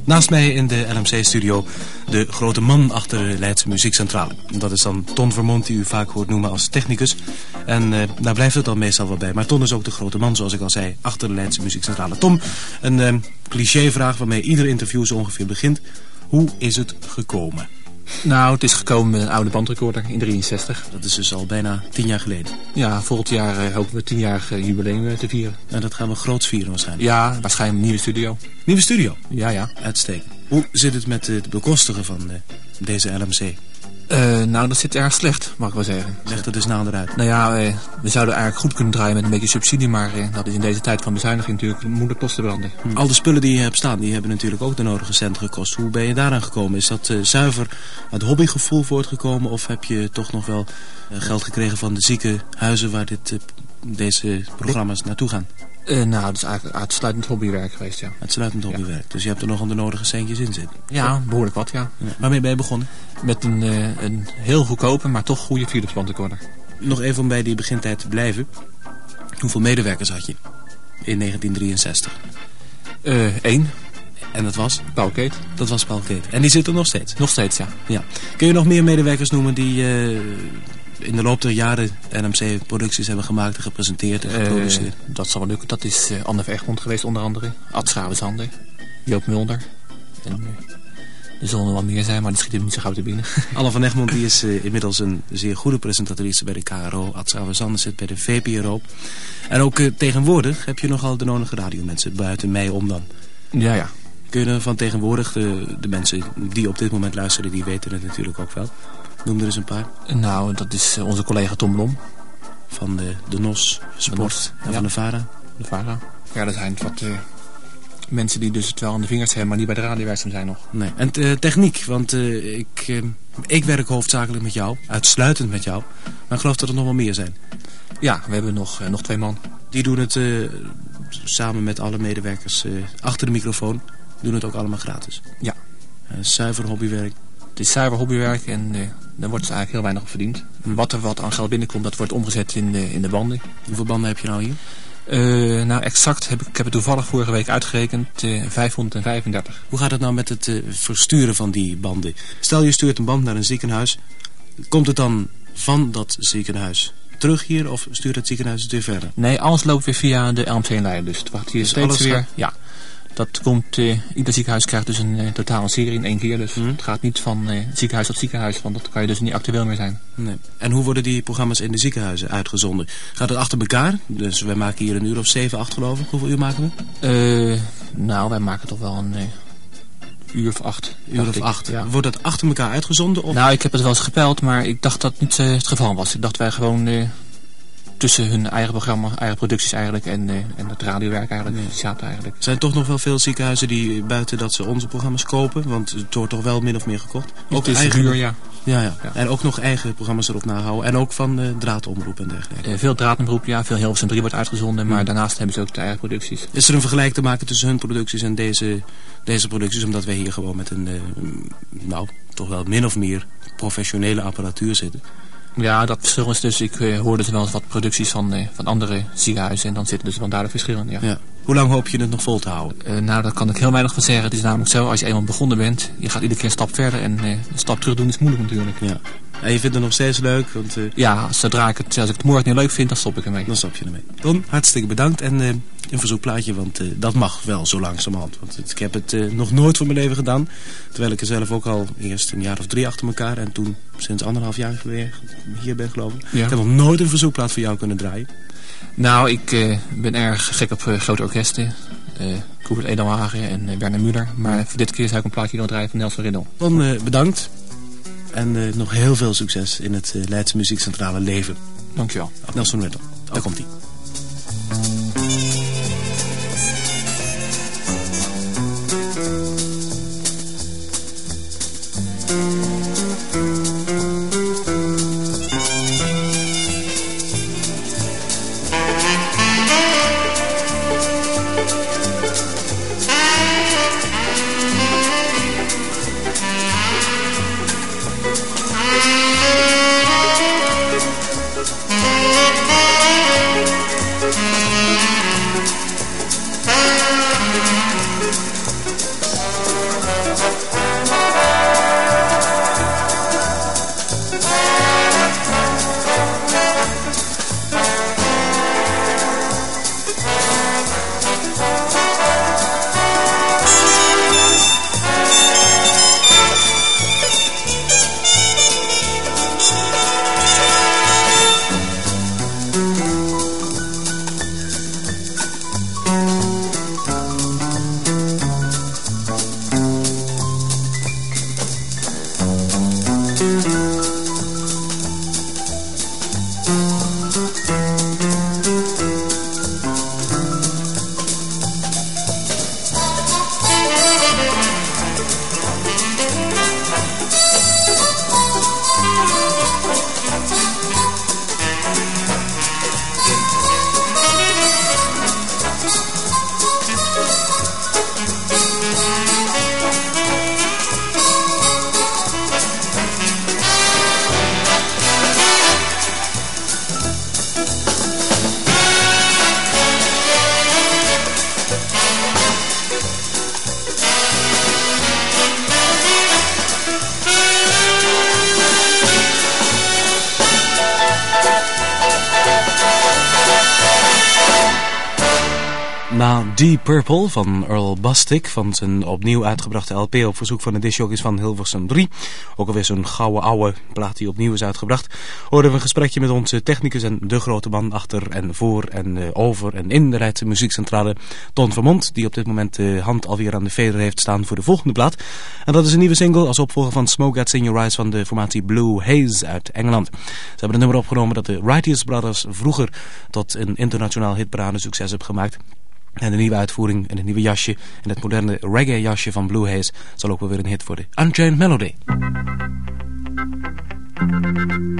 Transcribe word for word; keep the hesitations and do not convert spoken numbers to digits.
Naast mij in de L M C-studio de grote man achter de Leidse Muziekcentrale. Dat is dan Ton Vermont, die u vaak hoort noemen als technicus. En uh, daar blijft het dan meestal wel bij. Maar Ton is ook de grote man, zoals ik al zei, achter de Leidse Muziekcentrale. Tom, een uh, clichévraag waarmee ieder interview zo ongeveer begint. Hoe is het gekomen? Nou, het is gekomen met een oude bandrecorder in drieënzestig. Dat is dus al bijna tien jaar geleden. Ja, volgend jaar uh, hopen we tienjarig uh, jubileum uh, te vieren. En dat gaan we groots vieren waarschijnlijk. Ja, waarschijnlijk een nieuwe studio. Nieuwe studio? Ja, ja. Uitstekend. Hoe zit het met uh, het bekostigen van uh, deze L M C? Uh, nou, dat zit erg slecht, mag ik wel zeggen. Leg het dus nader uit. Nou ja, uh, we zouden eigenlijk goed kunnen draaien met een beetje subsidie, maar uh, dat is in deze tijd van bezuiniging natuurlijk moeilijk los te branden. Hm. Al de spullen die je hebt staan, die hebben natuurlijk ook de nodige centen gekost. Hoe ben je daaraan gekomen? Is dat uh, zuiver uit hobbygevoel voortgekomen of heb je toch nog wel uh, geld gekregen van de ziekenhuizen waar dit, uh, deze programma's naartoe gaan? Uh, nou, dat is eigenlijk uitsluitend hobbywerk geweest, ja. Uitsluitend hobbywerk. Ja. Dus je hebt er nog aan de nodige centjes in zitten? Ja, behoorlijk wat, ja. ja. Waarmee ben je begonnen? Met een, uh, een heel goedkope, maar toch goede Philips bandrecorder. Nog even om bij die begintijd te blijven. Hoeveel medewerkers had je in negentien drieënzestig? Uh, één. En dat was? Paul Keet. Dat was Paul Keet. En die zit er nog steeds? Nog steeds, ja. ja. Kun je nog meer medewerkers noemen die uh, in de loop der jaren L M C-producties hebben gemaakt en gepresenteerd en geproduceerd? Uh, dat zal wel lukken. Dat is uh, Anne Egmond geweest onder andere. Ad Schravensander. Joop Mulder. En, uh, er zullen er wel meer zijn, maar die schieten niet zo gauw te binnen. Anne van Egmond die is uh, inmiddels een zeer goede presentatrice bij de K R O. Ad Schravensander zit bij de V P R O. En ook uh, tegenwoordig heb je nogal de nodige radiomensen buiten mij om dan. Ja, ja. Kun je van tegenwoordig, de, de mensen die op dit moment luisteren, die weten het natuurlijk ook wel. Noem er eens een paar. Nou, dat is onze collega Tom Blom. Van de, de N O S, Sport en ja. van de VARA. De VARA. Ja, dat zijn wat uh, mensen die dus het wel aan de vingers hebben, maar niet bij de radio werkzaam zijn nog. Nee. En uh, techniek, want uh, ik, uh, ik werk hoofdzakelijk met jou, uitsluitend met jou. Maar ik geloof dat er nog wel meer zijn. Ja, we hebben nog, uh, nog twee man. Die doen het uh, samen met alle medewerkers uh, achter de microfoon. Doen het ook allemaal gratis. Ja. Uh, zuiver hobbywerk. Het is zuiver hobbywerk en uh, daar wordt dus eigenlijk heel weinig op verdiend. Hm. Wat er wat aan geld binnenkomt, dat wordt omgezet in de, in de banden. Hoeveel banden heb je nou hier? Uh, nou, exact heb ik, ik heb het toevallig vorige week uitgerekend, uh, vijfhonderdvijfendertig. Hoe gaat het nou met het uh, versturen van die banden? Stel je stuurt een band naar een ziekenhuis. Komt het dan van dat ziekenhuis terug hier of stuurt het ziekenhuis het weer verder? Nee, alles loopt weer via de L M C-lijn. Dus het wacht hier dus steeds weer. Gaat... Ja. Dat komt, uh, ieder ziekenhuis krijgt dus een uh, totale serie in één keer. Dus mm. het gaat niet van uh, ziekenhuis tot ziekenhuis, want dat kan je dus niet actueel meer zijn. Nee. En hoe worden die programma's in de ziekenhuizen uitgezonden? Gaat het achter elkaar? Dus wij maken hier een uur of zeven, acht geloof ik. Hoeveel uur maken we? Uh, nou, wij maken toch wel een uh, uur of acht. Uur of ik. acht. Ja. Wordt dat achter elkaar uitgezonden? Of? Nou, ik heb het wel eens gepeld, maar ik dacht dat niet uh, het geval was. Ik dacht wij gewoon... Uh, tussen hun eigen programma, eigen producties eigenlijk en, uh, en het radiowerk eigenlijk, nee. zaten eigenlijk. Er zijn toch nog wel veel ziekenhuizen die buiten dat ze onze programma's kopen, want het wordt toch wel min of meer gekocht. Ook het is eigen... duur, ja. Ja, ja. ja. En ook nog eigen programma's erop nahouden en ook van uh, draadomroep en dergelijke. Uh, veel draadomroep, ja. Veel Hilversum drie wordt uitgezonden, hmm. maar daarnaast hebben ze ook de eigen producties. Is er een vergelijk te maken tussen hun producties en deze, deze producties, omdat wij hier gewoon met een, uh, nou, toch wel min of meer professionele apparatuur zitten? Ja, dat verschil is dus, ik uh, hoorde dus wel eens wat producties van, uh, van andere ziekenhuizen en dan zitten dus wel duidelijk verschillen, ja. ja. Hoe lang hoop je het nog vol te houden? Uh, nou, daar kan ik heel weinig van zeggen. Het is namelijk zo, als je eenmaal begonnen bent, je gaat iedere keer een stap verder en uh, een stap terug doen is moeilijk natuurlijk. Ja. En je vindt het nog steeds leuk? Want, uh... Ja, zodra ik het, als ik het morgen niet leuk vind, dan stop ik ermee. Dan stop je ermee. Don, hartstikke bedankt en uh, een verzoekplaatje, want uh, dat mag wel zo langzamerhand. Want het, ik heb het uh, nog nooit voor mijn leven gedaan. Terwijl ik er zelf ook al eerst een jaar of drie achter elkaar en toen sinds anderhalf jaar weer hier ben geloof ik. Ja. Ik heb nog nooit een verzoekplaat voor jou kunnen draaien. Nou, ik uh, ben erg gek op uh, grote orkesten. Uh, Koert Edelhagen en uh, Werner Müller. Maar voor dit keer zou ik een plaatje willen draaien van Nelson Riddel. Dan uh, bedankt. En uh, nog heel veel succes in het uh, Leidse Muziekcentrale leven. Dankjewel. Nelson Riddle. Daar komt-ie. Thank you. Na Deep Purple van Earl Bostic, van zijn opnieuw uitgebrachte L P op verzoek van de discjockeys van Hilversum drie, ook alweer zo'n gouden ouwe plaat die opnieuw is uitgebracht, hoorden we een gesprekje met onze technicus en de grote man achter en voor en uh, over en in de Leidse muziekcentrale, Ton Vermont, die op dit moment de hand alweer aan de veder heeft staan voor de volgende plaat. En dat is een nieuwe single als opvolger van Smoke Gets In Your Eyes van de formatie Blue Haze uit Engeland. Ze hebben een nummer opgenomen dat de Righteous Brothers vroeger tot een internationaal hitparade succes hebben gemaakt. En de nieuwe uitvoering en het nieuwe jasje en het moderne reggae jasje van Blue Haze zal ook wel weer een hit worden. Unchained Melody.